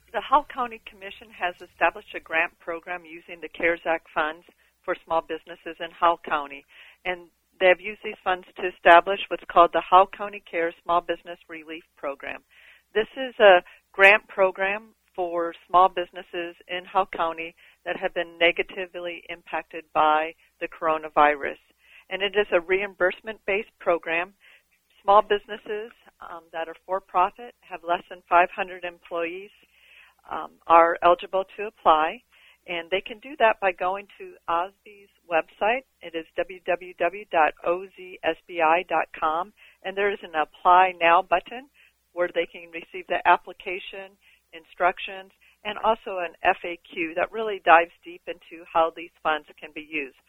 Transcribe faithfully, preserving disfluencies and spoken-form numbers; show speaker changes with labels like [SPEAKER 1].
[SPEAKER 1] The Howell County Commission has established a grant program using the CARES Act funds for small businesses in Howell County, and they have used these funds to establish what's called the Howell County CARES Small Business Relief Program. This is a grant program for small businesses in Howell County that have been negatively impacted by the coronavirus. And it is a reimbursement-based program. Small businesses um, that are for-profit, have less than five hundred employees, um, are eligible to apply. And they can do that by going to O S B I's website. It is w w w dot o z s b i dot com. And there is an Apply Now button where they can receive the application, instructions, and also an F A Q that really dives deep into how these funds can be used.